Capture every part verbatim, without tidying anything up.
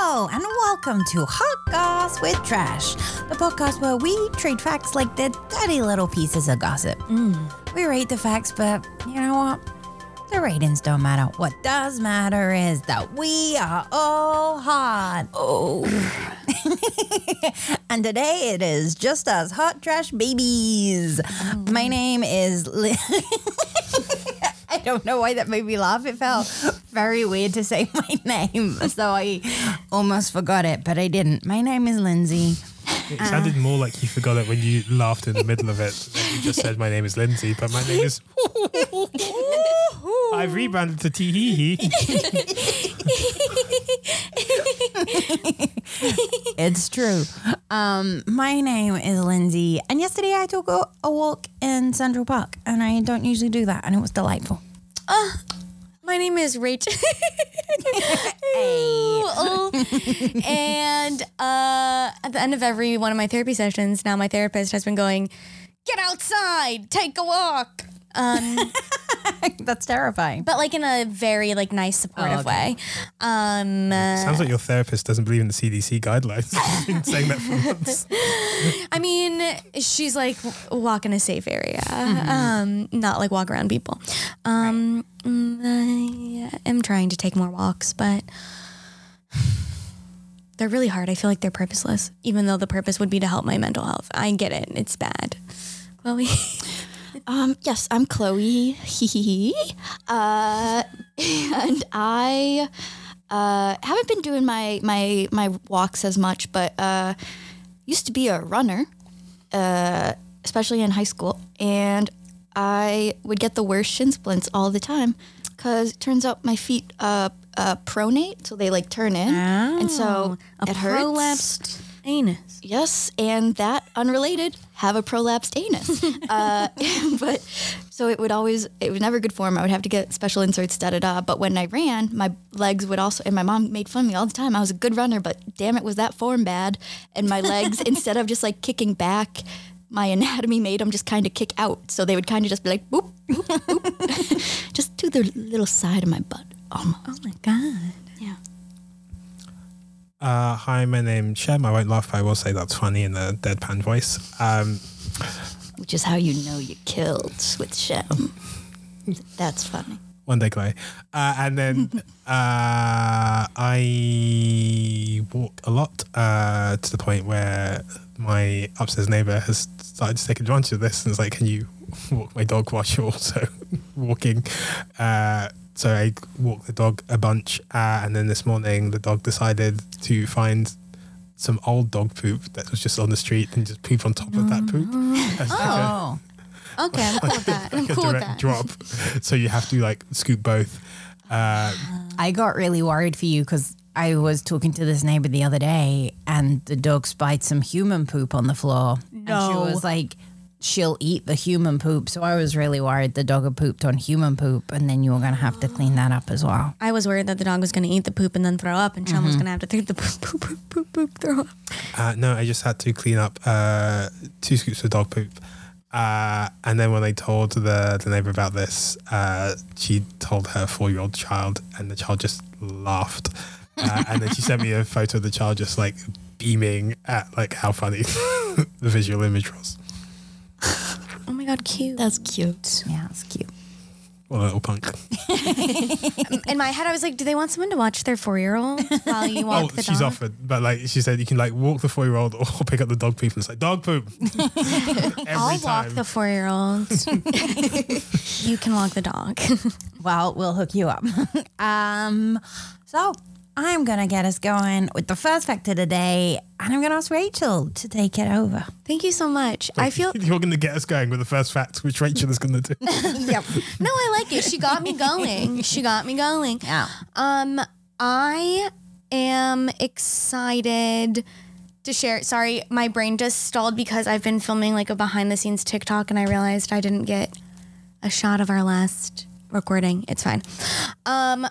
Hello, and welcome to Hot Goss with Trash, the podcast where we trade facts like they're dirty little pieces of gossip. Mm. We rate the facts, but you know what? The ratings don't matter. What does matter is that we are all hot. Oh. And today it is just us hot trash babies. Mm. My name is Liz. I don't know why that made me laugh. It felt very weird to say my name, so I almost forgot it, but I didn't. My name is Lindsay. It sounded uh, more like you forgot it when you laughed in the middle of it. You just said, my name is Lindsay, but my name is... I've rebranded to Tee-hee-hee. It's true. Um, my name is Lindsay, and yesterday I took a, a walk in Central Park, and I don't usually do that, and it was delightful. Uh, my name is Rachel. Hey. And uh, at the end of every one of my therapy sessions, now my therapist has been going, get outside, take a walk. Um, That's terrifying. But like in a very like nice, supportive oh, okay. way. Um, uh, Sounds like your therapist doesn't believe in the C D C guidelines. I've been saying that for months. I mean, she's like walk in a safe area, mm-hmm. um, not like walk around people. Um, right. I am trying to take more walks, but they're really hard. I feel like they're purposeless, even though the purpose would be to help my mental health. I get it. It's bad. Chloe? Um, yes, I'm Chloe. Hee hee hee. Uh, and I uh, haven't been doing my, my, my walks as much, but uh, used to be a runner, uh, especially in high school. And I would get the worst shin splints all the time because it turns out my feet uh, uh, pronate, so they like turn in. Oh, and so a it hurts. Prolapsed anus. Yes, and that, unrelated, have a prolapsed anus. uh, but so it would always, it was never good form. I would have to get special inserts, da da da. But when I ran, my legs would also, and my mom made fun of me all the time. I was a good runner, but damn it, was that form bad. And my legs, instead of just like kicking back, my anatomy made them just kind of kick out. So they would kind of just be like, boop, boop, boop. Just to the little side of my butt, almost. Oh my God. Yeah. Uh, hi, my name's Shem. I won't laugh, but I will say that's funny in a deadpan voice. Um, Which is how you know you killed with Shem. That's funny. One day, Chloe. Uh, and then uh, I walk a lot uh, to the point where my upstairs neighbour has started to take advantage of this and is like, can you walk my dog while you're also walking? Uh, so I walk the dog a bunch. Uh, and then this morning, the dog decided to find some old dog poop that was just on the street and just poop on top of that poop. As oh. Like a, okay, I'm cool with that. I'm like cool a with direct that. drop. So you have to like scoop both. Uh, I got really worried for you because I was talking to this neighbor the other day and the dog spied some human poop on the floor. No. And she was like, she'll eat the human poop. So I was really worried the dog had pooped on human poop and then you were going to have to clean that up as well. I was worried that the dog was going to eat the poop and then throw up, and Sean mm-hmm. was going to have to take the poop, poop, poop, poop, poop, throw up. Uh, no, I just had to clean up uh, two scoops of dog poop. Uh, and then when I told the, the neighbor about this, uh, she told her four-year-old child, and the child just laughed. Uh, and then she sent me a photo of the child just like beaming at like how funny the visual image was. Oh my God, cute. That's cute. Yeah, it's cute. What a little punk. In my head, I was like, do they want someone to watch their four-year-old while you walk oh, the dog? she's offered, but like she said, you can like walk the four-year-old or pick up the dog poop and it's like dog poop. Every I'll time. walk the four-year-old. You can walk the dog. Well, we'll hook you up. um, so I'm going to get us going with the first fact of the day, and I'm going to ask Rachel to take it over. Thank you so much. I feel... You're going to get us going with the first fact, which Rachel is going to do. Yep. No, I like it. She got me going. She got me going. Yeah. Um, I am excited to share. Sorry, my brain just stalled because I've been filming like a behind-the-scenes TikTok, and I realized I didn't get a shot of our last recording. It's fine. Um...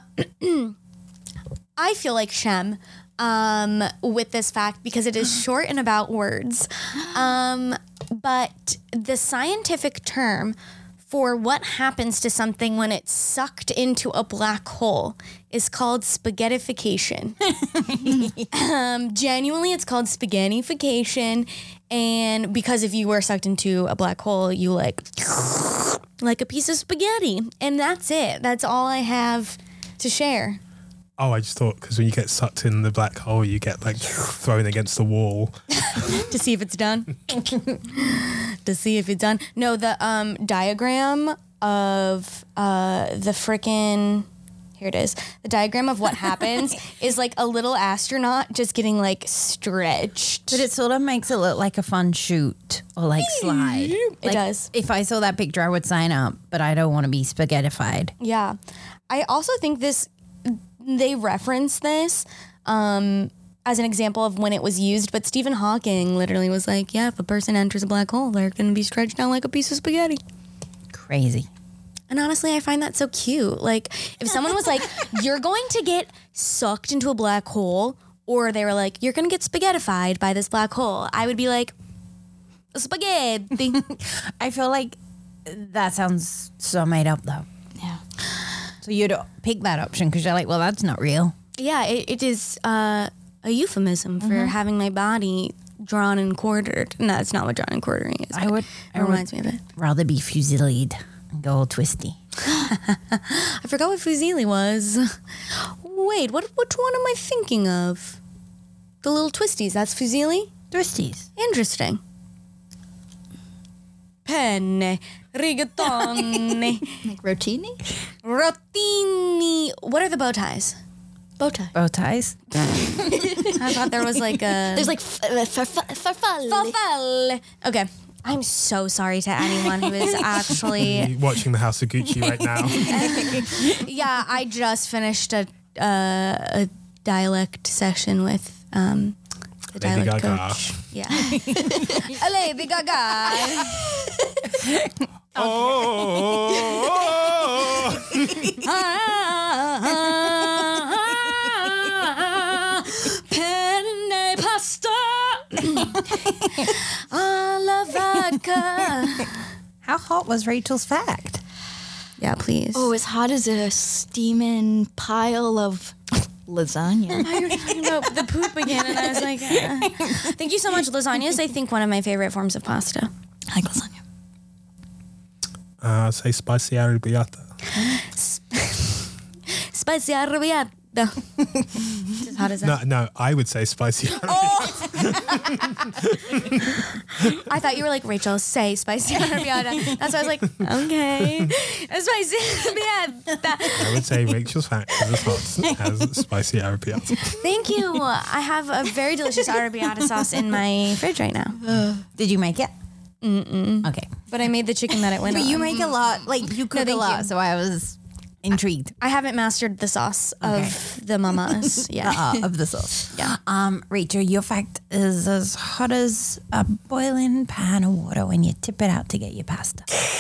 I feel like Shem um, with this fact because it is short and about words. Um, but the scientific term for what happens to something when it's sucked into a black hole is called spaghettification. um, genuinely, it's called spaghettification. And because if you were sucked into a black hole, you like, like a piece of spaghetti. And that's it. That's all I have to share. Oh, I just thought because when you get sucked in the black hole, you get like thrown against the wall. To see if it's done. To see if it's done. No, the um, diagram of uh, the frickin', here it is. The diagram of what happens is like a little astronaut just getting like stretched. But it sort of makes it look like a fun shoot or like slide. It Like, does. If I saw that picture, I would sign up, but I don't want to be spaghettified. Yeah. I also think this, they reference this um, as an example of when it was used, but Stephen Hawking literally was like, yeah, if a person enters a black hole, they're going to be stretched out like a piece of spaghetti. Crazy. And honestly, I find that so cute. Like, if someone was like, you're going to get sucked into a black hole, or they were like, you're going to get spaghettified by this black hole, I would be like, spaghetti. I feel like that sounds so made up, though. Yeah. So you'd pick that option because you're like, well, that's not real. Yeah, it, it is uh, a euphemism for Mm-hmm. having my body drawn and quartered. No, that's not what drawn and quartering is. I but would- It I would- reminds me of it. Rather be fusilied and go all twisty. I forgot what fusilli was. Wait, what? Which one am I thinking of? The little twisties. That's fusilli? Twisties. Interesting. Penne, rigatoni, Like rotini? rotini. What are the bow ties? Bow tie. Bow ties. I thought there was like a... There's like f- uh, farfa- farfalle. Falfel. Okay. I'm so sorry to anyone who is actually... You're watching the House of Gucci right now. Yeah, I just finished a uh, a dialect session with um, the Lady dialect Gaga. coach. Yeah. A Lady Gaga. Oh, Penne pasta. Alla vodka. How hot was Rachel's fact? Yeah, please. Oh, as hot as a steaming pile of lasagna. I was talking about the poop again, and I was like, uh. Thank you so much. Lasagna is, I think, one of my favorite forms of pasta. I like lasagna. uh, say spicy arrabbiata. Spicy arrabbiata. As hot as that. No, no, I would say spicy arrabbiata. I thought you were like, Rachel, say spicy arrabbiata. That's why I was like, okay. Spicy arrabbiata. I would say Rachel's fact is as hot as spicy arrabbiata. Thank you. I have a very delicious arrabbiata sauce in my fridge right now. Did you make it? Mm-mm. Okay. But I made the chicken that it went But on. you make a lot, like you cook a thank lot, you. so I was intrigued I haven't mastered the sauce of the mamas. Yeah. uh, of the sauce. Yeah. Um, Rachel, your fact is as hot as a boiling pan of water when you tip it out to get your pasta.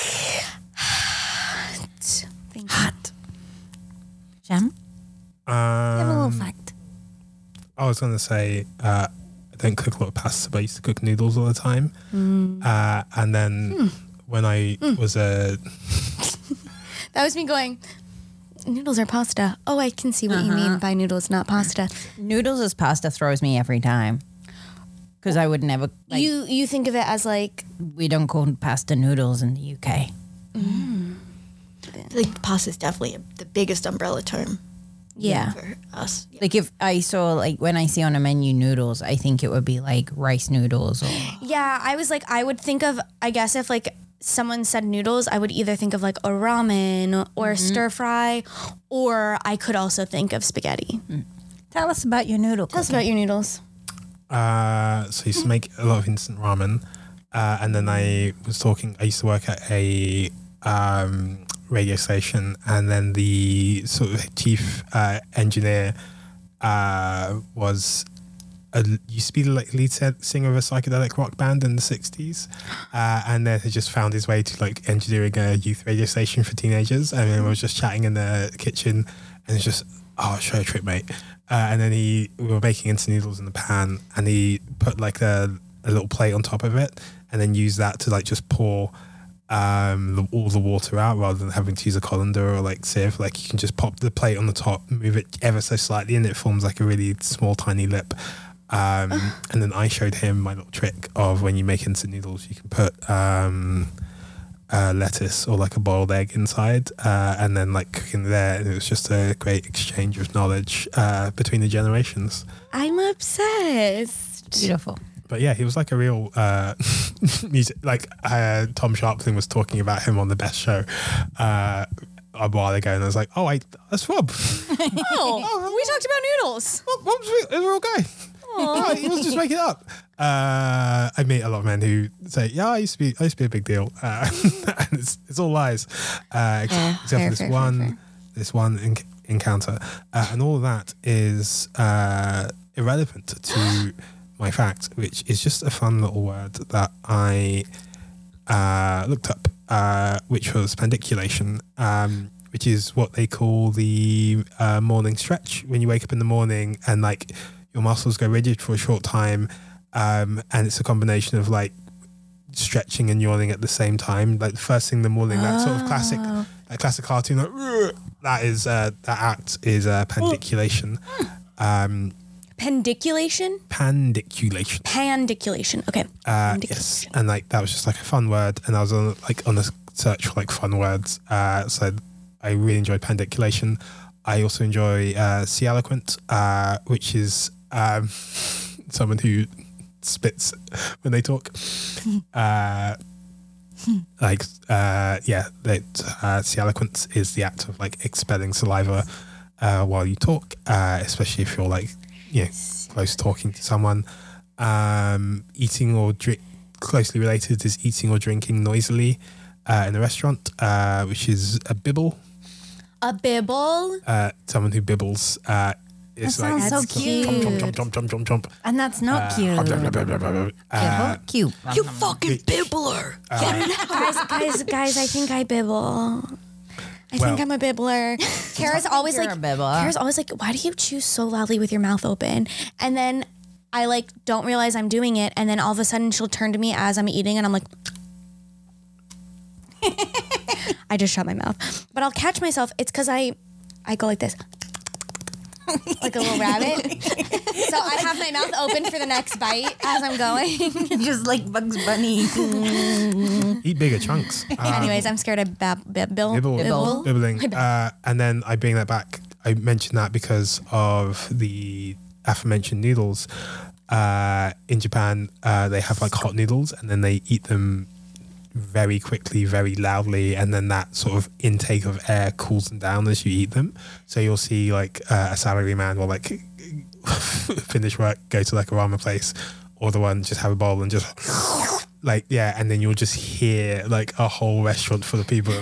Thank you. Hot. Sham, you have a little Um, fact. I was going to say, uh, I don't cook a lot of pasta, but I used to cook noodles all the time. Uh, and then when I was a That was me going, noodles are pasta. Oh, I can see what you mean by noodles, not pasta. Noodles as pasta throws me every time. Because I would never, like, you you think of it as like, we don't call pasta noodles in the U K. I feel like pasta is definitely a, the biggest umbrella term yeah. for us. Yeah. Like if I saw, like when I see on a menu noodles, I think it would be like rice noodles or Yeah, I was like, I would think of, I guess if like someone said noodles, I would either think of like a ramen or a stir fry, or I could also think of spaghetti. Tell us about your noodle Tell us cooking. about your noodles. Uh, so I used to make a lot of instant ramen, uh, and then I was talking. I used to work at a um, radio station, and then the sort of chief uh, engineer uh, was a, used to be like lead se- singer of a psychedelic rock band in the sixties, uh, and then had just found his way to like engineering a youth radio station for teenagers, and then we was just chatting in the kitchen, and it's just oh, show a trick, mate. Uh, and then he, we were making instant noodles in the pan, and he put like a, a little plate on top of it, and then used that to like just pour um, the, all the water out rather than having to use a colander or like sieve. Like you can just pop the plate on the top, move it ever so slightly, and it forms like a really small, tiny lip. Um, and then I showed him my little trick of when you make instant noodles, you can put um, uh, lettuce or like a boiled egg inside, uh, and then like cooking there. And it was just a great exchange of knowledge uh, between the generations. I'm obsessed. Beautiful. But yeah, he was like a real uh, music. Like uh, Tom Sharpling was talking about him on the Best Show uh, a while ago, and I was like, "Oh, wait, that's Rob." Oh, we talked about noodles. Rob- Rob's a real guy. No, he was just making it up. Uh, I meet a lot of men who say, "Yeah, I used to be, I used to be a big deal," uh, and it's it's all lies, uh, ex- Yeah, except fair, for this fair, one, fair, fair. this one en- encounter, uh, and all of that is uh, irrelevant to my fact, which is just a fun little word that I uh, looked up, uh, which was pandiculation. Um, which is what they call the uh, morning stretch, when you wake up in the morning and like your muscles go rigid for a short time, um, and it's a combination of like stretching and yawning at the same time. Like the first thing in the morning, that sort of classic, that classic cartoon, like, "Rrr," that is uh, that act is uh, pandiculation. Um, Pendiculation? pandiculation. Pandiculation. Okay. Uh, Pandiculation. yes, and like that was just like a fun word, and I was on like on a search for like fun words. Uh, so I really enjoyed pandiculation. I also enjoy uh, Cialoquent, uh, which is um, someone who spits when they talk. Uh, like uh, yeah, that uh, Cialoquent is the act of like expelling saliva uh, while you talk, uh, especially if you're like you know close talking to someone. Um, eating or drink closely related is eating or drinking noisily uh, in a restaurant, uh, which is a bibble. A bibble? Uh, someone who bibbles. Uh, is That like sounds so cute. Jump, jump, jump, jump, jump, jump, jump. And that's not Uh, cute. uh, cute. You fucking bibbler. guys, guys, guys, I think I bibble. I Well- think I'm a bibbler. Kara's always you're like, a bibbler. Kara's always like, why do you chew so loudly with your mouth open? And then I like don't realize I'm doing it, and then all of a sudden she'll turn to me as I'm eating, and I'm like, I just shut my mouth. But I'll catch myself. It's because I, I go like this. Like a little rabbit. So I have my mouth open for the next bite as I'm going. Just like Bugs Bunny. Eat bigger chunks. Uh, Anyways, I'm scared of bab- bibble. Bibble, Bibble. bibbling. Uh, and then I bring that back. I mentioned that because of the aforementioned noodles. Uh, in Japan, uh, they have like hot noodles, and then they eat them very quickly, very loudly, and then that sort of intake of air cools them down as you eat them. So you'll see like uh, a salary man will like finish work, go to like a ramen place, or the one just have a bowl and just like yeah, and then you'll just hear like a whole restaurant full of people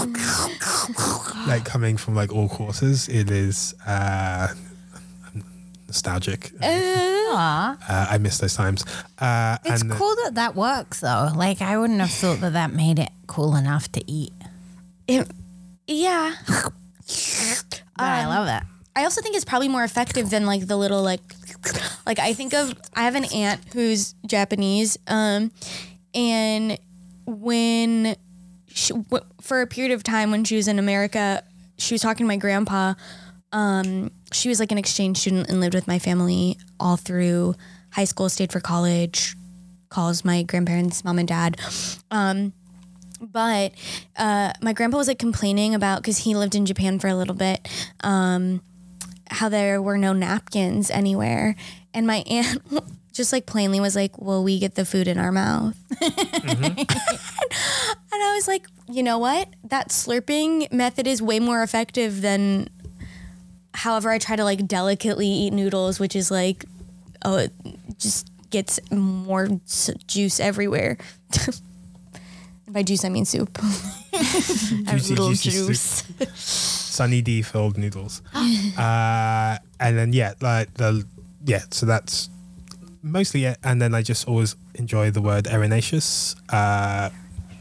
like coming from like all quarters. It is uh, nostalgic. Aw. Uh, I miss those times. Uh, It's and cool that that works though. Like I wouldn't have thought that that made it cool enough to eat. It- yeah. But I love it. I also think it's probably more effective than like the little like like I think of I have an aunt who's Japanese um and when she, w- for a period of time when she was in America, she was talking to my grandpa. Um she was like an exchange student and lived with my family all through high school, stayed for college, calls my grandparents mom and dad. Um but uh my grandpa was like complaining about, because he lived in Japan for a little bit, um how there were no napkins anywhere, and my aunt just like plainly was like, well, we get the food in our mouth. And I was like, you know what, that slurping method is way more effective than however I try to like delicately eat noodles, which is like, oh, it just gets more s- juice everywhere. By juice I mean soup. juicy, little juicy juice. soup. Sunny D filled noodles. uh, and then yeah, like the yeah, so that's mostly it. And then I just always enjoy the word erinaceous uh,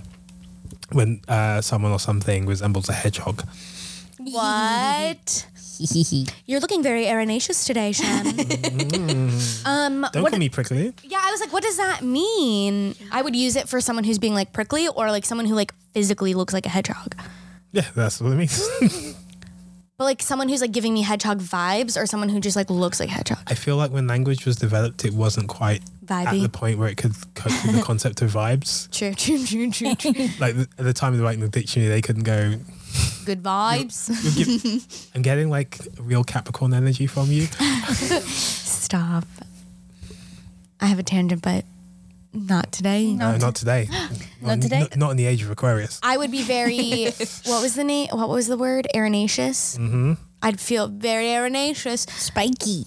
when uh, someone or something resembles a hedgehog. What? You're looking very arenaceous today, Shem. um, Don't what, call me prickly. yeah, I was like, what does that mean? I would use it for someone who's being like prickly or like someone who like physically looks like a hedgehog. Yeah, that's what it means. But like someone who's like giving me hedgehog vibes or someone who just like looks like hedgehog. I feel like when language was developed, it wasn't quite at Vibey. the point where it could cope with the concept of vibes. True, true, true, true, true. Like th- at the time of writing the dictionary, they couldn't go. Good vibes. You're give, I'm getting like real Capricorn energy from you. Stop. I have a tangent, but not today. No, not today. Not today? N- not in the age of Aquarius. I would be very, what was the name? What was the word? Arenaceous? Mm-hmm. I'd feel very arenaceous. Spiky.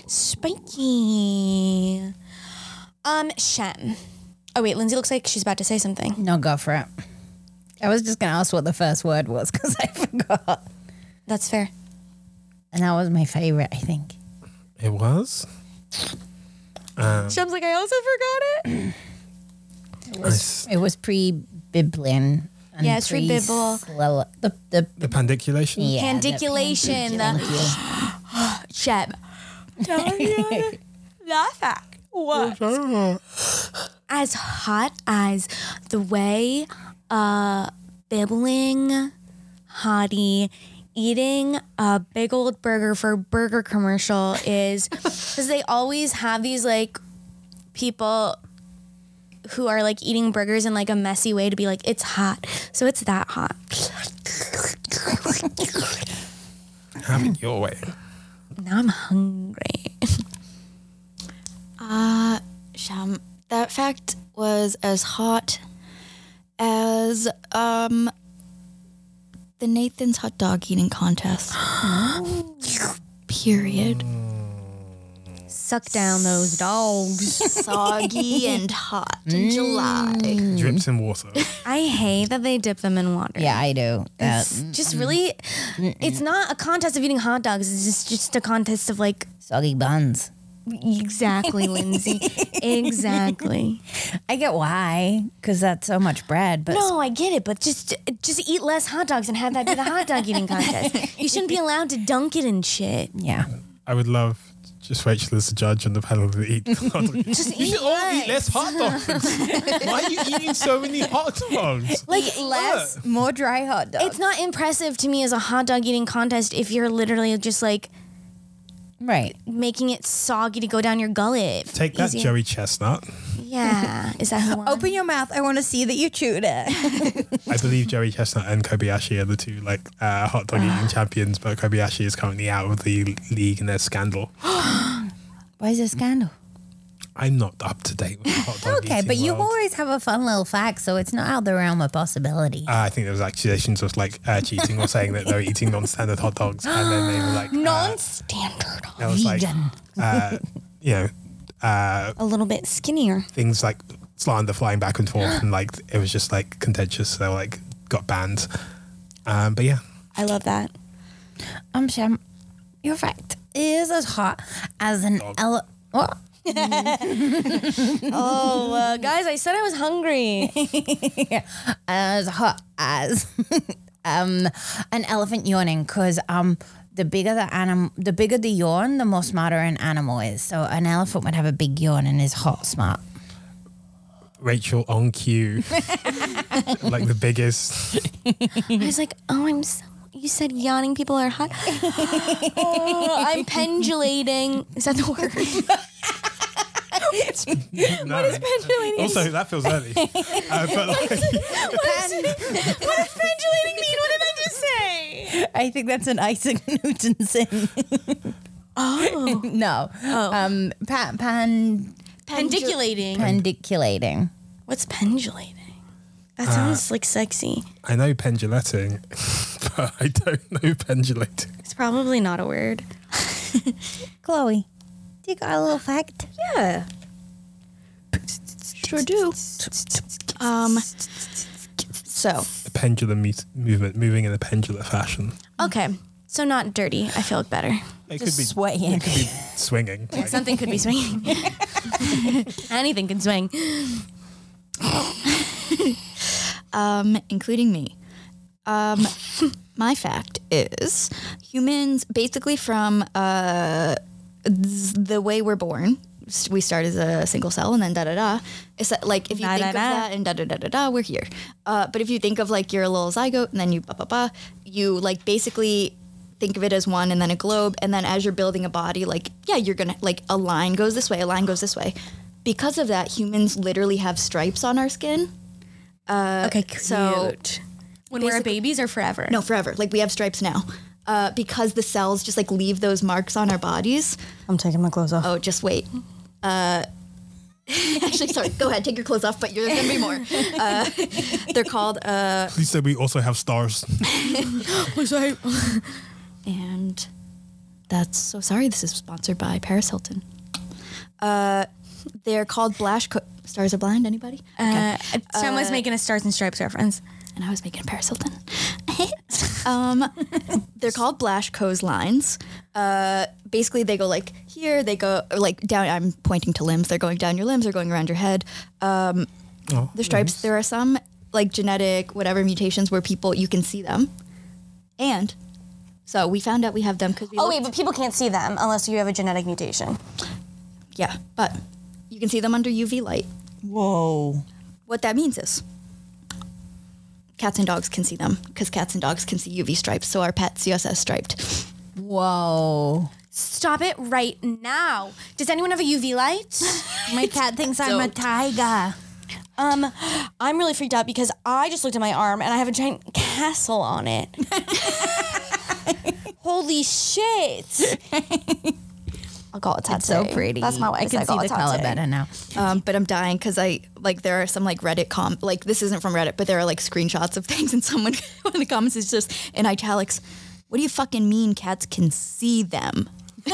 Spiky. Um, Shem. Oh, wait, Lindsay looks like she's about to say something. No, go for it. I was just going to ask what the first word was because I forgot. That's fair. And that was my favorite, I think. It was. Shem's like, I also forgot it. It was, it was pre-Biblian. and Yeah, it's pre-Bible. pre-Slel- The, the, The pandiculation. yeah, Pandiculation. The, The Shem. That fact was as hot as the way uh bibbling hottie eating a big old burger for a burger commercial is because they always have these like people who are like eating burgers in like a messy way to be like it's hot, so it's that hot. Have it your way. Now I'm hungry. Uh, Sham, that fact was as hot as um the Nathan's hot dog eating contest. Period. Suck down those dogs. Soggy and hot in July. Drips in water. I hate that they dip them in water. yeah, I do. That, It's just really, it's not a contest of eating hot dogs. It's just, just a contest of like, soggy buns. exactly, Lindsay. Exactly. I get why, because that's so much bread. But No, I get it, but just just eat less hot dogs and have that be the hot dog eating contest. You shouldn't be allowed to dunk it and shit. yeah, I would love just Rachel as the judge on the panel to eat. Just You eat should all less. eat less hot dogs. Why are you eating so many hot dogs? Like less. more dry hot dogs. It's not impressive to me as a hot dog eating contest if you're literally just like right. making it soggy to go down your gullet. Take that, Easier. Joey Chestnut. Yeah. Is that who won? Open your mouth. I want to see that you chewed it. I believe Joey Chestnut and Kobayashi are the two like uh, hot dog eating champions, but Kobayashi is currently out of the league in their scandal. Why is it a scandal? I'm not up to date with the hot dog Okay, eating but you world. always have a fun little fact, so it's not out of the realm of possibility. Uh, I think there was accusations of like uh, cheating or saying that they were eating non-standard hot dogs, and then they were like, uh, Non-standard. there was like, Vegan. uh, you know, uh, A little bit skinnier. things like slander flying back and forth, and like it was just like contentious. So like got banned. Um, but yeah, I love that. Um, Shem, your fact is as hot as an ele- what? Oh, uh, guys, I said I was hungry. as hot as um an elephant yawning, because um the bigger the anim- the bigger the yawn, the more smarter an animal is. So an elephant would have a big yawn and is hot smart. Rachel on cue, like the biggest. I was like, oh, I'm so. You said yawning people are hot. Oh, I'm pendulating. Is that the word? No. Pendulating. Also, that feels early. Uh, but like, What does pendulating mean? What did I just say? I think that's an Isaac Newton thing. Oh. No. Oh. Um pa- pan Pendiculating. pendiculating. What's pendulating? That sounds like sexy. I know pendulating, but I don't know pendulating. It's probably not a word. Chloe, do you got a little fact? Yeah. Sure do. Um, so, The pendulum mu- movement, moving in a pendular fashion. Okay. So not dirty. I feel like better. It Just could be swaying. It could be swinging. Like, Something could be swinging. Anything can swing. um, including me. Um, my fact is humans, basically from uh, the way we're born, we start as a single cell and then da da da. It's like if you Da, think da, of da. that and da da da da da, we're here. Uh, but if you think of like you're a little zygote and then you ba ba ba, you like basically think of it as one and then a globe. And then as you're building a body, like, yeah, you're going to like a line goes this way, a line goes this way. Because of that, humans literally have stripes on our skin. Uh, Okay, cute. So when we're basically- babies or forever? no, forever. Like we have stripes now. Uh, because the cells just like leave those marks on our bodies. I'm taking my clothes off. Oh, just wait. Uh, actually, sorry. Go ahead, take your clothes off, but there's gonna be more. Uh, they're called, uh, Please say we also have stars. and that's so sorry. This is sponsored by Paris Hilton. Uh, they're called Blash. Co- Stars are blind. Anybody? Uh, Sam was making a Stars and Stripes reference. And I was making Paris Hilton. um, they're called Blaschko's lines. Uh, basically, they go like here. They go like down. I'm pointing to limbs. They're going down your limbs. They're going around your head. Um, Oh, the stripes. nice. There are some like genetic whatever mutations where people you can see them, and so we found out we have them because we. Oh, looked- wait, but people can't see them unless you have a genetic mutation. yeah, but you can see them under U V light. Whoa. What that means is cats and dogs can see them because cats and dogs can see U V stripes. So our pet C S S striped. Whoa. Stop it right now. Does anyone have a U V light? My cat thinks I'm a Don't. tiger. Um, I'm really freaked out because I just looked at my arm and I have a giant castle on it. Holy shit. I'll call it tattoo. It's so pretty. That's my way I to can say see call the it color tattoo. better now. Um, but I'm dying because I like there are some like Reddit com like this isn't from Reddit, but there are like screenshots of things and someone one of the comments is just in italics. What do you fucking mean cats can see them?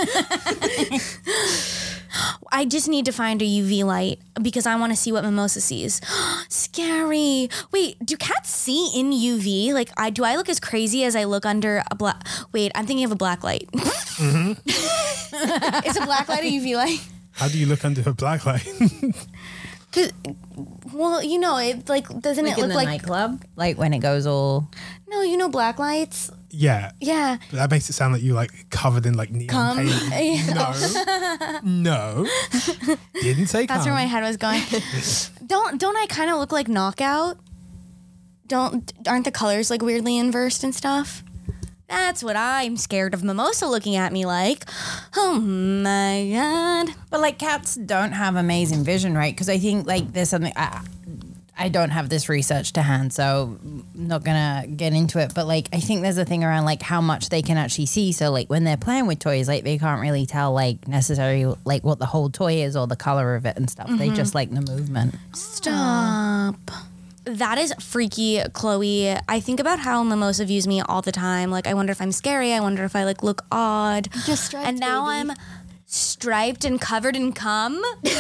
I just need to find a U V light because I want to see what Mimosa sees. Scary. Wait, do cats see in U V? Like, I do I look as crazy as I look under a black? Wait, I'm thinking of a black light. Mm-hmm. Is a black light a U V light? How do you look under a black light? 'Cause- well, you know, it like doesn't Like it in look the like nightclub? Like when it goes all... no? You know, black lights. yeah. Yeah. But that makes it sound like you like covered in like neon Cum. paint. No. No. Didn't say That's cum. where my head was going. don't don't I kind of look like Knockout? Don't aren't the colors like weirdly inversed and stuff? That's what I'm scared of Mimosa looking at me like. Oh my god. But like cats don't have amazing vision, right? Because I think like there's something... I, I don't have this research to hand, so I'm not gonna get into it. But like, I think there's a thing around like how much they can actually see. So like when they're playing with toys, like they can't really tell like necessarily like what the whole toy is or the color of it and stuff. They just like the movement. Stop. That is freaky, Chloe. I think about how Mimosa views me all the time. Like, I wonder if I'm scary. I wonder if I like look odd. Just striped, And now baby. I'm striped and covered in cum.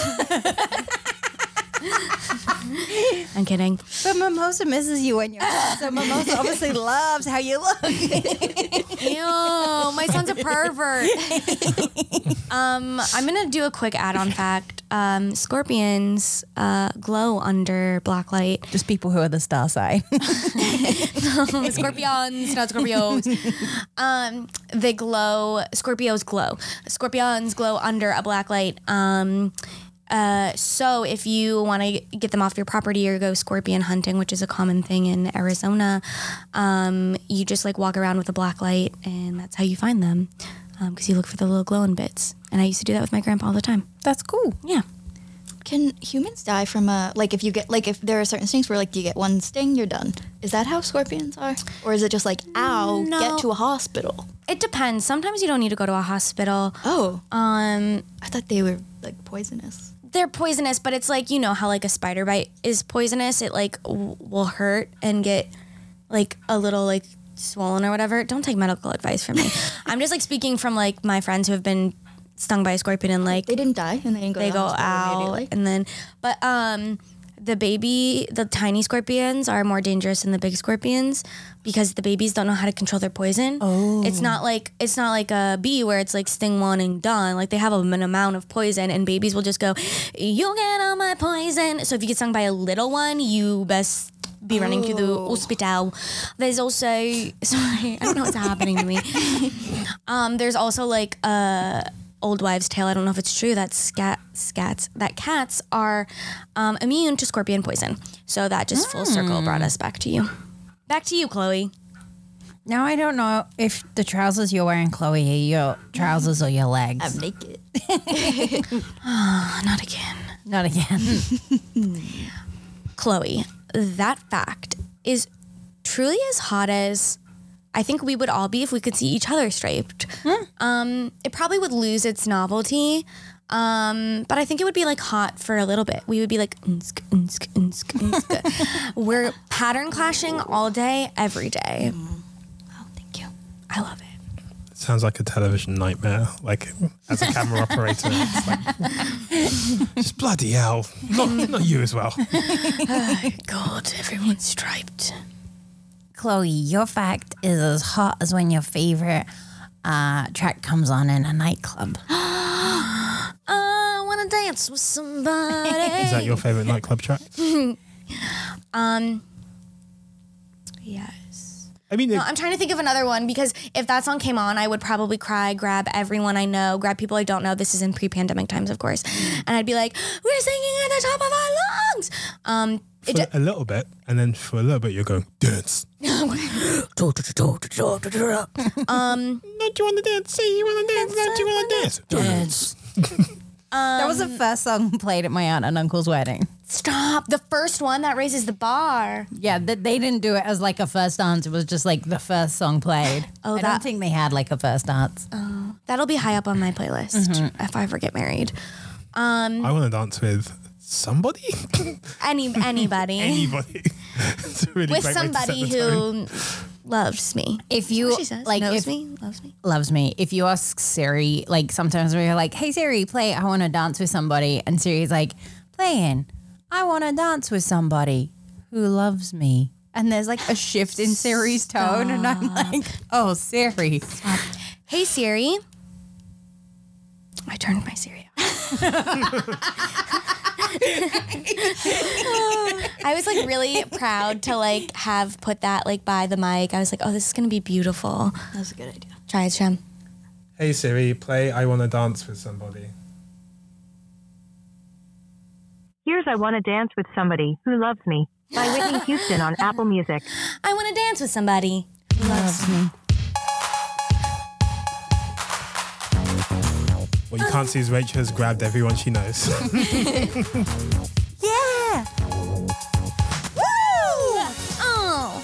I'm kidding. But Mimosa misses you when you're hot, so Mimosa obviously loves how you look. Ew, my son's a pervert. um, I'm gonna do a quick add-on fact. Um, scorpions uh, glow under black light. Just people who are the star sign. Scorpions, not Scorpios. Um, they glow. Scorpios glow. Scorpions glow under a black light. Um, uh, so if you want to get them off your property or go scorpion hunting, which is a common thing in Arizona, um, you just like walk around with a black light, and that's how you find them. Because you look for the little glowing bits. And I used to do that with my grandpa all the time. That's cool. Yeah. Can humans die from a like if you get like if there are certain stings where like you get one sting you're done? Is that how scorpions are, or is it just like ow No. get to a hospital? It depends. Sometimes you don't need to go to a hospital. Oh, Um, I thought they were like poisonous. they're poisonous, but it's like, you know how like a spider bite is poisonous. It like w- will hurt and get like a little like swollen or whatever. Don't take medical advice from me. I'm just like speaking from like my friends who have been stung by a scorpion and like They didn't die and they didn't go. they to the go hospital out immediately? and then, but um, the baby, the tiny scorpions are more dangerous than the big scorpions because the babies don't know how to control their poison. Oh. It's not like it's not like a bee where it's like sting one and done. Like they have an amount of poison, and babies will just go, "You get all my poison." So if you get stung by a little one, you best be running through the hospital. There's also sorry, I don't know what's happening to me. Um, there's also like a old wives' tale. I don't know if it's true that scat scats that cats are um, immune to scorpion poison. So that just full circle brought us back to you. Back to you, Chloe. Now I don't know if the trousers you're wearing, Chloe, are your trousers or your legs. I'm naked. Oh, not again. Not again. Chloe, that fact is truly as hot as I think we would all be if we could see each other striped. Hmm. Um, it probably would lose its novelty, um, but I think it would be like hot for a little bit. We would be like, unsk, unsk, unsk, unsk. We're pattern clashing all day, every day. Oh, thank you. I love it. It sounds like a television nightmare. Like as a camera operator, it's like, just bloody hell. Not, not you as well. God, everyone's striped. Chloe, your fact is as hot as when your favorite uh, track comes on in a nightclub. I want to dance with somebody. Is that your favorite nightclub track? Um, yes. I mean, it, No, I'm trying to think of another one because if that song came on, I would probably cry, grab everyone I know, grab people I don't know. This is in pre-pandemic times, of course. And I'd be like, we're singing at the top of our lungs. Um, it for ju- a little bit, and then for a little bit, you're going, dance. um, Don't you want to dance? Say you want to dance. Don't you want to dance? Dance. That was the first song played at my aunt and uncle's wedding. stop. The first one that raises the bar. Yeah, th- they didn't do it as like a first dance. It was just like the first song played. Oh, I that- don't think they had like a first dance. That'll be high up on my playlist if I ever get married. Um, I want to dance with somebody. any anybody Anybody. It's a really with great way to set somebody the tone. who loves me. If you What she says, like, knows if, me, loves me. loves me. If you ask Siri, like sometimes we're like, "Hey Siri, play I want to dance with somebody," and Siri's like, "Playing I want to dance with somebody who loves me." And there's like a shift in Siri's tone, and I'm like, "Oh, Siri." Hey Siri. I turned my Siri off. I was like really proud to like have put that like by the mic. I was like, oh, this is gonna be beautiful. That's a good idea. Try it, Shem. Hey Siri, play I Want to Dance with Somebody. Here's I Want to Dance with Somebody Who Loves Me by Whitney Houston on Apple Music. I want to dance with somebody. Loves me. What you can't see is Rachel has grabbed everyone she knows. Yeah. Oh.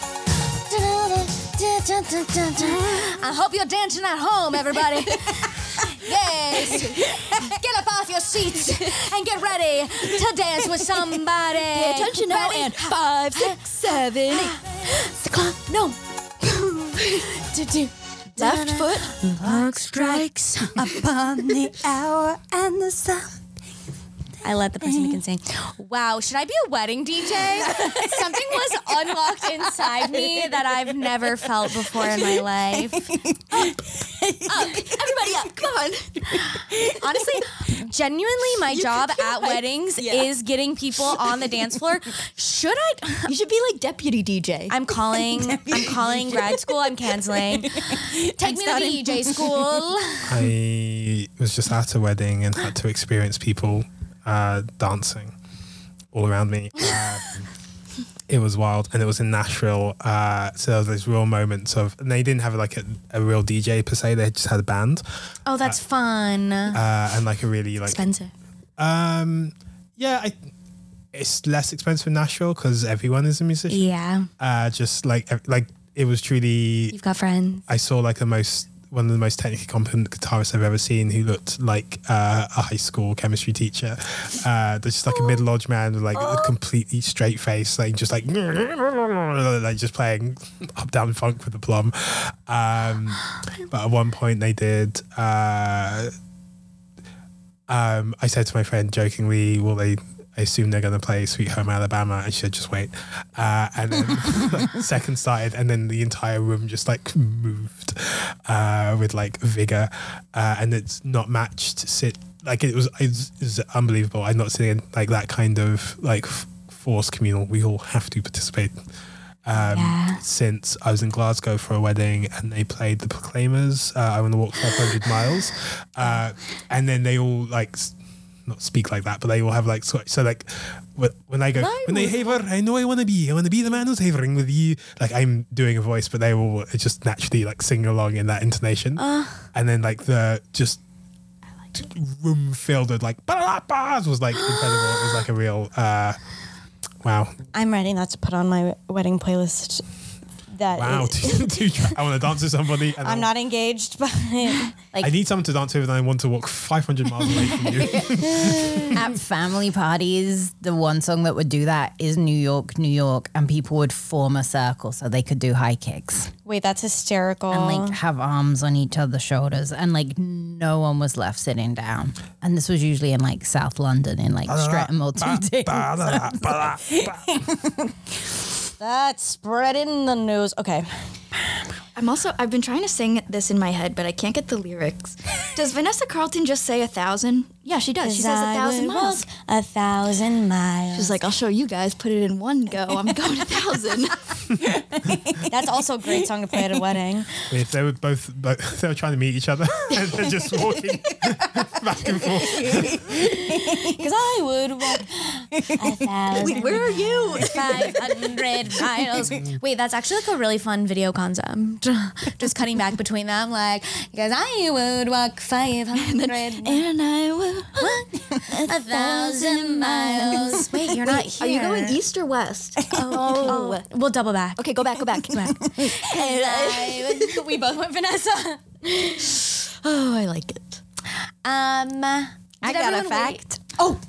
I hope you're dancing at home, everybody. Yes. Get up off your seats and get ready to dance with somebody. Pay attention now, and five, six, seven, eight. The clock, no. Do, do. Left foot. Clock strikes upon the hour and the sun. I let the person who can sing. Wow, should I be a wedding D J? Something was unlocked inside me that I've never felt before in my life. Everybody up, come on. Honestly, genuinely, my job could at like- weddings yeah. is getting people on the dance floor. Should I? You should be like deputy D J. I'm calling. I'm calling grad school. I'm canceling. Take me to D J school. I was just at a wedding and had to experience people uh, dancing all around me. Uh, it was wild, and it was in Nashville. Uh, so there was those real moments of, and they didn't have like a, a real D J per se. They just had a band Oh, that's fun. uh, and like a really like Expensive. um yeah. I, it's less expensive in Nashville because everyone is a musician. Yeah, Uh, just like ev- like it was truly. you've got friends. I saw like the most one of the most technically competent guitarists I've ever seen, who looked like uh, a high school chemistry teacher. Uh, there's just like a middle-aged man with like a completely straight face, like just like like just playing up down funk with the plum. Um, but at one point they did. Uh, um, I said to my friend jokingly, "Will they?" I assume they're going to play Sweet Home Alabama, and she said, just wait. Uh, and then like, second started, and then the entire room just like moved uh, with like vigor, uh, and it's not matched. Sit like it was, it was, it was unbelievable. I'd not seen like that kind of like f- forced communal. We all have to participate. Um, Yeah. Since I was in Glasgow for a wedding and they played the Proclaimers, uh, I Want to Walk five hundred miles, uh, and then they all like s- not speak like that, but they all have like so, so like wh- when I go when they haver, I know I want to be, I want to be the man who's havering with you. Like I'm doing a voice, but they all just naturally like sing along in that intonation, Uh. and then like the just room filled with like bars was like incredible. It was like a real. Uh, Wow! I'm ready not to put on my wedding playlist. That Wow! is- to, to try, I want to dance with somebody. And I'm I'll- not engaged, but like I need someone to dance with, and I want to walk five hundred miles away from you. At family parties, the one song that would do that is New York, New York, and people would form a circle so they could do high kicks wait, that's hysterical. and like have arms on each other's shoulders, and like no one was left sitting down. And this was usually in like South London in like Streatham Milton That's spreading the news. Okay. I'm also, I've been trying to sing this in my head, but I can't get the lyrics. Does Vanessa Carlton just say a thousand? Yeah, she does. She says a I thousand would miles. walk a thousand miles. She's like, I'll show you guys, put it in one go. I'm going a thousand. That's also a great song to play at a wedding. If they were both, both, they were trying to meet each other, and they're just walking back and forth. Because I would walk a thousand Wait, where are you? five hundred miles. Wait, that's actually like a really fun video concept. Just cutting back between them, like, because I would walk five hundred And I will. a thousand miles. Wait, you're not Are here. you going east or west? Oh, we'll double back. Okay, go back, go back. And I would- we both went Vanessa. Oh, I like it. Um, I did got a everyone fact.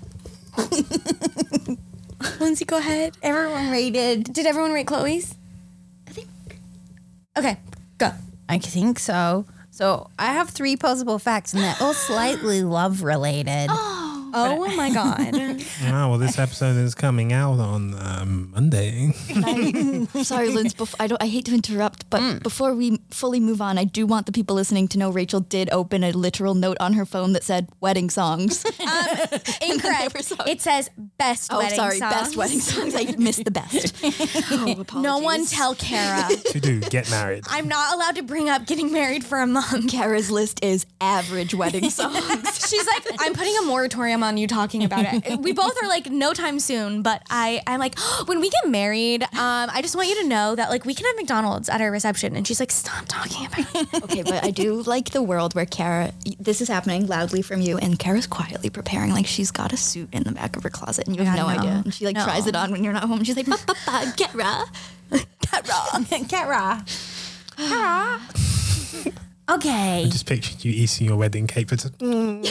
Rate? Lindsay, go ahead. Everyone rated. Did everyone rate Chloe's? I think. Okay, go. I think so. So I have three possible facts, and they're all slightly love related. Oh my god. Wow! Well, this episode is coming out on um, Monday. Sorry, Linz. Bef- I don't. I hate to interrupt, but before we fully move on, I do want the people listening to know Rachel did open a literal note on her phone that said "wedding songs." Incorrect. Never saw it. It says best oh, wedding sorry, songs. best wedding songs. I missed the best. Oh, No one apologies. tell Kara. To do, get married. I'm not allowed to bring up getting married for a month. Kara's list is average wedding songs. She's like, I'm putting a moratorium on you talking about it. We both are like, no time soon. But I, I'm like, when we get married, um, I just want you to know that like we can have McDonald's at our reception. And she's like, stop talking about it. Okay, but I do like the world where Kara, this is happening loudly from you, and Kara's quietly preparing. Like she's got a suit in the back of her closet, and you have Yeah, no, no. idea. And she like No. tries it on when you're not home. She's like, ba, ba, ba, Kara. Kara. Kara. Okay. Just pictured you eating your wedding cake. But And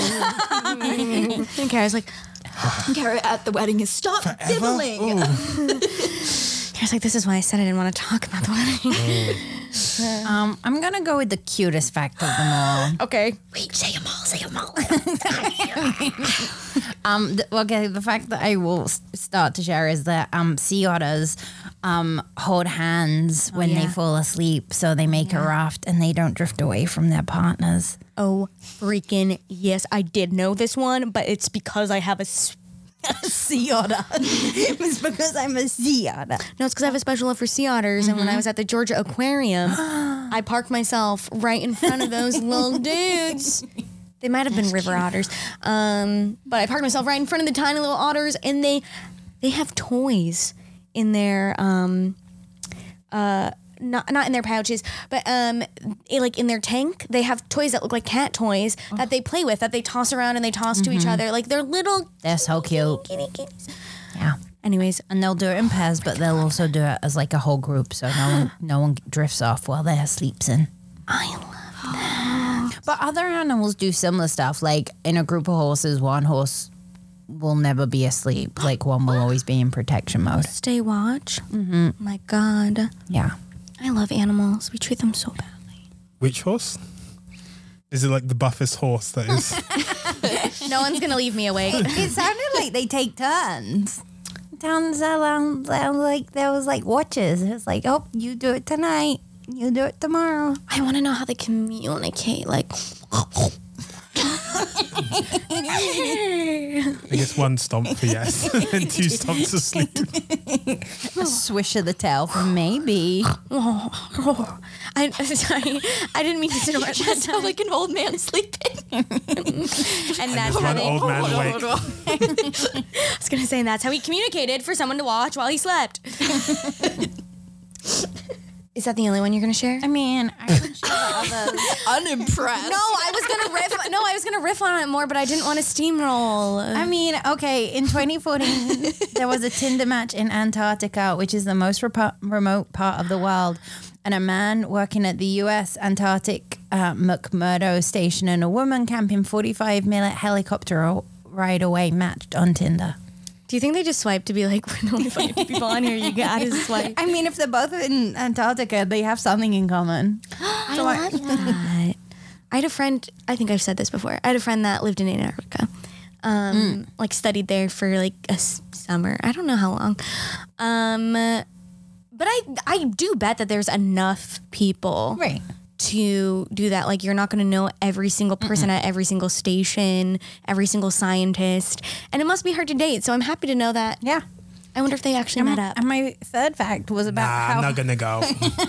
Kara's like, Kara at the wedding is stop dibbling. Kara's like, this is why I said I didn't want to talk about the wedding. Um, I'm gonna go with the cutest fact of them all. Okay. Wait, say them all, say them all. Um, th- okay, the fact that I will s- start to share is that um, sea otters um, hold hands when they yeah. fall asleep, so they make a raft and they don't drift away from their partners. Oh, freaking yes. I did know this one, but it's because I have a. Sp- Sea otter. It's because I'm a sea otter. no, it's because I have a special love for sea otters. And when I was at the Georgia Aquarium, I parked myself right in front of those little dudes. They might have been river otters, um, but I parked myself right in front of the tiny little otters, and they they have toys in their um, uh, not not in their pouches, but um, it, like in their tank. They have toys that look like cat toys that they play with, that they toss around and they toss to each other, like they're little. They're so cute. Kitty kitties. Yeah. Anyways, And they'll do it in pairs, but they'll also do it as like a whole group, so no one no one drifts off while they're sleeping. I love. But other animals do similar stuff. Like in a group of horses, one horse will never be asleep. Like one will always be in protection mode. Stay watch. Mm-hmm. My God, Yeah. I love animals. We treat them so badly. which horse? Is it like the buffest horse that is? No one's gonna leave me awake. It sounded like they take turns. Sounds sound like there was like watches. It was like, oh, you do it tonight. You do it tomorrow. I want to know how they communicate. Like, I guess one stomp for yes, and two stomps for sleep. A swish of the tail for maybe. Oh, I, sorry, I didn't mean to snort that Just time. like an old man sleeping. And that's Just how one they. old man awake. I was gonna say, and that's how he communicated for someone to watch while he slept. Is that the only one you're gonna share? I mean, I can share the others. Unimpressed. No, I was gonna riff. No, I was gonna riff on it more, but I didn't want to steamroll. I mean, okay, in twenty fourteen, there was a Tinder match in Antarctica, which is the most repo- remote part of the world. And a man working at the U S Antarctic uh, McMurdo station and a woman camping forty-five minute helicopter ride away matched on Tinder. Do you think they just swipe to be like, we're the only five people on here? You gotta swipe. I mean, if they're both in Antarctica, they have something in common. I love that. I had a friend, I think I've said this before. I had a friend that lived in Antarctica, um, mm. like studied there for like a s- summer. I don't know how long. Um, but I, I do bet that there's enough people Right. to do that. Like, you're not going to know every single person Mm-mm. at every single station, every single scientist. And it must be hard to date. So I'm happy to know that. Yeah. I wonder if they actually and met my, up. And my third fact was about Nah, how... I'm not gonna go.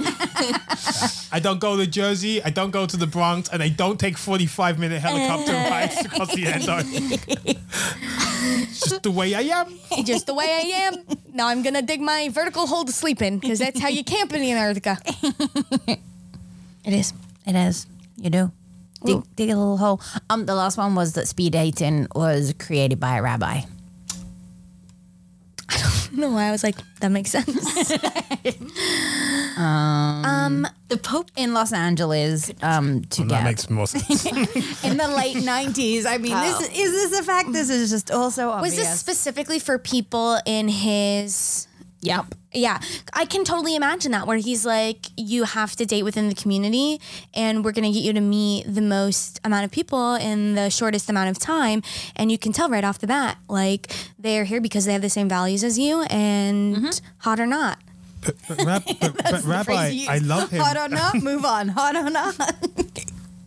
I don't go to Jersey. I don't go to the Bronx, and I don't take forty-five minute helicopter rides across the Antarctic. It's just the way I am. Just the way I am. Now I'm gonna dig my vertical hole to sleep in, because that's how you camp in Antarctica. It is. It is. You do. Dig, dig a little hole. Um, the last one was that speed dating was created by a rabbi. I don't know why I was like, that makes sense. um, um, the Pope in Los Angeles um, to Well, get that makes more sense. in the late nineties. I mean, Oh. this is this a fact? This is just also obvious. was this specifically for people in his... Yep. Yeah, I can totally imagine that, where he's like, you have to date within the community, and we're going to get you to meet the most amount of people in the shortest amount of time. And you can tell right off the bat, like, they're here because they have the same values as you, and mm-hmm. hot or not. But, but, Rab, but, but Rabbi, I love him. Hot or not, move on. Hot or not. But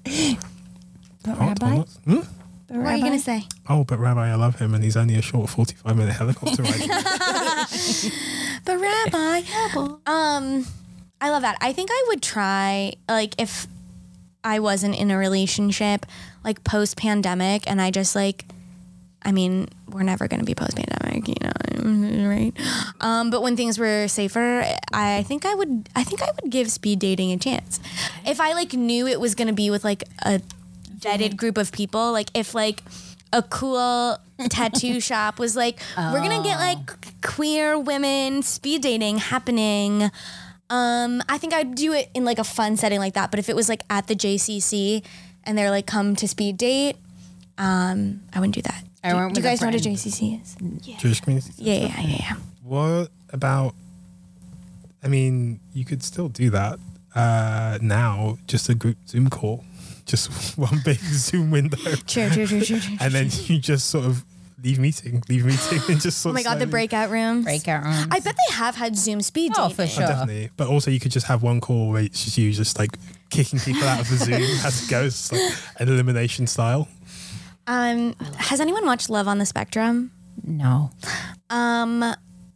Hot Rabbi? or not? Hmm? But What Rabbi? are you going to say? Oh, but Rabbi, I love him, and he's only a short forty-five minute helicopter ride. But Rabbi, um, I love that. I think I would try, like, if I wasn't in a relationship, like, post-pandemic, and I just, like, I mean, we're never going to be post-pandemic, you know, right? Um, but when things were safer, I think I would, I think I would give speed dating a chance. If I, like, knew it was going to be with, like, a vetted group of people, like, if, like, a cool tattoo shop was like, oh. we're gonna get like queer women speed dating happening. Um, I think I'd do it in like a fun setting like that. But if it was like at the J C C and they're like, come to speed date, um, I wouldn't do that. I do, went do you with a guys know what a friend. J C C is? Yeah. Jewish community. Yeah, yeah, yeah, yeah. What about? I mean, you could still do that uh, now. Just a group Zoom call. Just one big Zoom window. True, true, true, true, true. And then you just sort of leave meeting, leave meeting, and just sort Oh my of. God, the slowly- breakout rooms. Breakout rooms. I bet they have had Zoom speed Oh, dating. for Oh, sure. definitely. But also, you could just have one call where it's just you just like kicking people out of the Zoom as it goes, like an elimination style. Um, has anyone watched Love on the Spectrum? No. Um,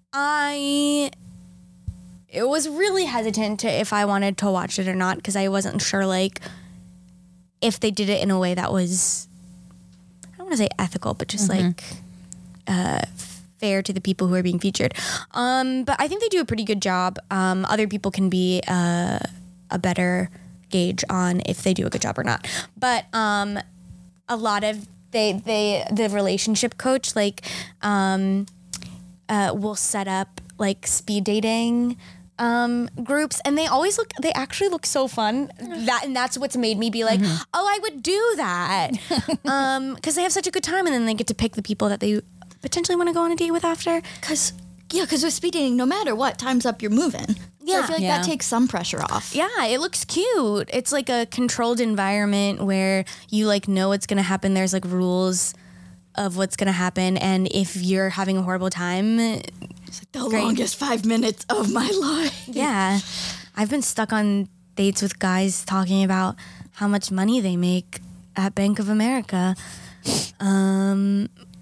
I it was really hesitant to if I wanted to watch it or not, because I wasn't sure like if they did it in a way that was, I don't want to say ethical, but just Mm-hmm. like uh, fair to the people who are being featured. Um, but I think they do a pretty good job. Um, other people can be uh, a better gauge on if they do a good job or not. But um, a lot of they they the relationship coach like um, uh, will set up like speed dating um, groups, and they always look they actually look so fun. That and that's what's made me be like, oh, I would do that, um, because they have such a good time, and then they get to pick the people that they potentially want to go on a date with after. Cause yeah, because with speed dating, no matter what, time's up, you're moving. So Yeah. I feel like Yeah. that takes some pressure off. Yeah, it looks cute. It's like a controlled environment where you like know what's gonna happen. There's like rules of what's gonna happen, and if you're having a horrible time, It's like the Great. longest five minutes of my life. yeah. I've been stuck on dates with guys talking about how much money they make at Bank of America. Um,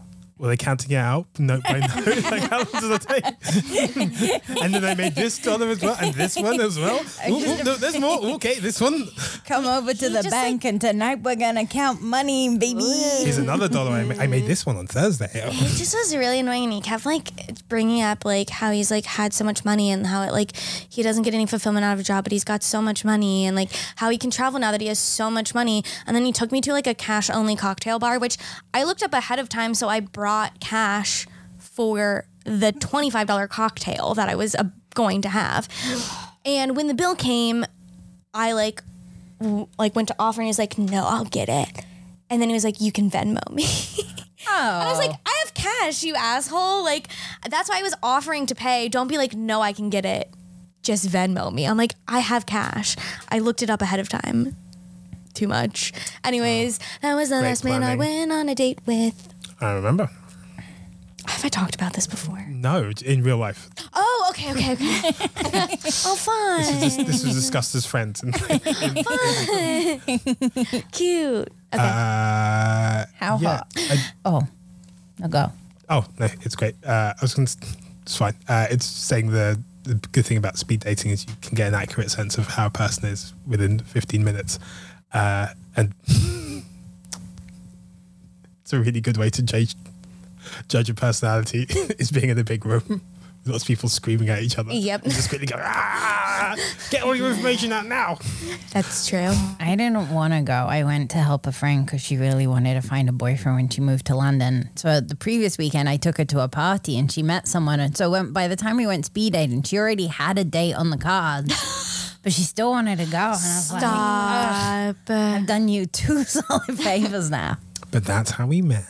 were they counting it out note by note? Like, how long does it take? And then I made this dollar as well, and this one as well. Ooh, ooh, no, there's more. Okay, this one. Come over to the just, bank and tonight we're gonna count money, baby. Here's another dollar. I, ma- I made this one on Thursday. It just was really annoying, and he kept like bringing up like how he's like had so much money and how it like he doesn't get any fulfillment out of a job, but he's got so much money, and like how he can travel now that he has so much money. And then he took me to like a cash only cocktail bar, which I looked up ahead of time, so I brought cash for the twenty-five dollars cocktail that I was uh, going to have. And when the bill came, I like w- like went to offer, and he was like, "No, I'll get it." And then he was like, "You can Venmo me." Oh. And I was like, "I have cash, you asshole." Like, that's why I was offering to pay. Don't be like, "No, I can get it. Just Venmo me." I'm like, "I have cash." I looked it up ahead of time. Too much. Anyways, that was the Great last man I planning. went on a date with. I remember. Have I talked about this before? No, in real life. Oh, okay, okay, okay. Oh, fine. This, this was discussed as friends. And, Cute. Okay. uh, How yeah, hot? I- Oh, no go. oh, no, it's great. Uh, I was going to, it's fine. Uh, it's saying the, the good thing about speed dating is you can get an accurate sense of how a person is within fifteen minutes. Uh, and it's a really good way to judge, judge a personality is being in a big room with lots of people screaming at each other. Yep. And just quickly go, ah, get all your information out now. That's true. I didn't want to go. I went to help a friend because she really wanted to find a boyfriend when she moved to London. So the previous weekend, I took her to a party and she met someone. And so when, by the time we went speed dating, she already had a date on the cards. But she still wanted to go. And I was like, Stop. I've done you two solid favors now. But that's how we met.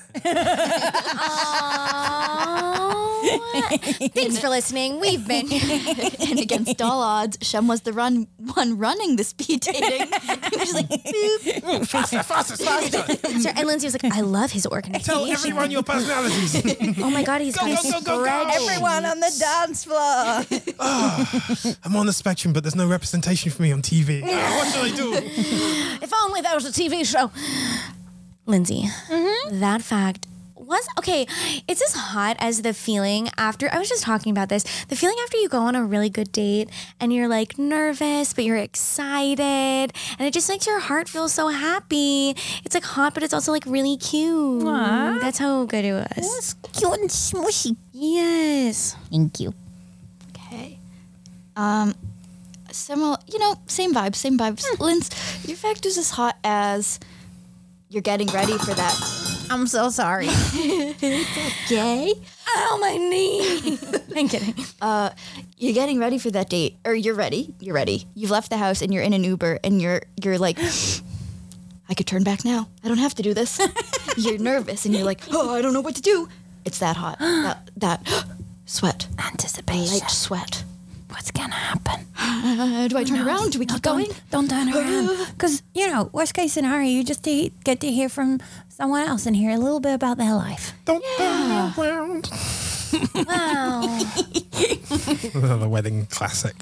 Thanks for listening. We've been. And against all odds, Shem was the run one running the speed dating. He was like, boop. Faster, faster, faster. And Lindsay was like, I love his organization. Tell everyone your personalities. Oh my God, he's Go, got go, a go, go, go. spreadsheet. Everyone on the dance floor. I'm on the spectrum, but there's no representation for me on T V. Ah, what should I do? If only that was a T V show. Lindsay, that fact was, okay, it's as hot as the feeling after, I was just talking about this, the feeling after you go on a really good date and you're like nervous, but you're excited, and it just makes your heart feel so happy. It's like hot, but it's also like really cute. Aw. That's how good it was. It's cute and smushy. Yes. Thank you. Okay. Um, similar, you know, same vibes, same vibes. Linz, your fact is as hot as you're getting ready for that. I'm so sorry. Gay? Ow, my knee. I'm kidding. Uh, you're getting ready for that date, or you're ready. You're ready. You've left the house and you're in an Uber, and you're you're like, I could turn back now. I don't have to do this. You're nervous, and you're like, oh, I don't know what to do. It's that hot. that that sweat, Anticipation. light sweat. What's gonna happen? Uh, do I turn around? Do we No, keep don't, going? Don't turn around. Because, you know, worst case scenario, you just to get to hear from someone else and hear a little bit about their life. Don't turn around. Wow. Another wedding classic.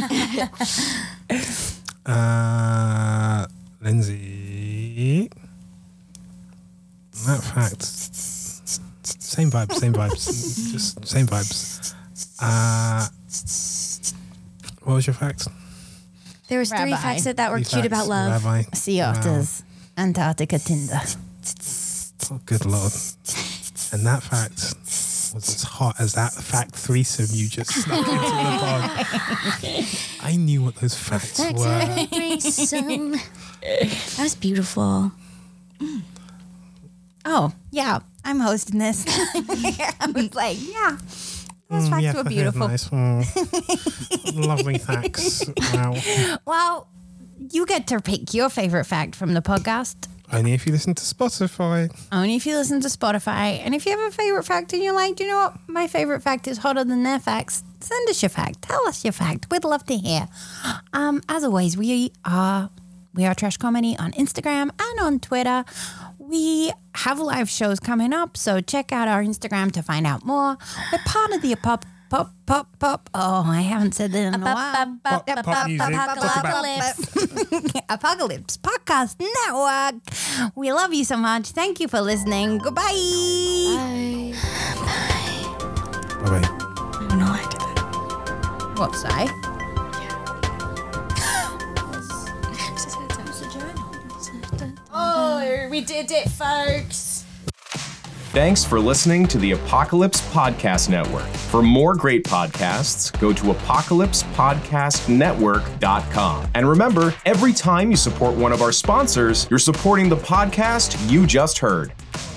uh, Lindsay. That fact. Same vibes, same vibes. Just same vibes. Uh, what was your fact? There was three Rabbi. facts that, that were Three cute facts, about love. Rabbi. Sea otters, Antarctica Tinder. Oh, good lord. And that fact was as hot as that fact threesome you just snuck into the pod. I knew what those facts Facts were. of a threesome. That was beautiful. Oh, yeah, I'm hosting this. I was like, yeah, those Mm, facts yeah, were that's beautiful. Nice. Mm. Lovely facts. Wow. Well, you get to pick your favorite fact from the podcast. Only if you listen to Spotify. Only if you listen to Spotify. And if you have a favorite fact and you're like, do you know what? My favorite fact is hotter than their facts. Send us your fact. Tell us your fact. We'd love to hear. Um, as always, we are we are Trash Comedy on Instagram and on Twitter. We have live shows coming up, so check out our Instagram to find out more. We're part of the Pop Pop Pop Pop. Oh, I haven't said that in a while. Pop, pop music. Talk about Apocalypse. Apocalypse Podcast Network. We love you so much. Thank you for listening. Goodbye. Bye. What say? Oh, we did it, folks. Thanks for listening to the Apocalypse Podcast Network. For more great podcasts, go to apocalypse podcast network dot com. And remember, every time you support one of our sponsors, you're supporting the podcast you just heard.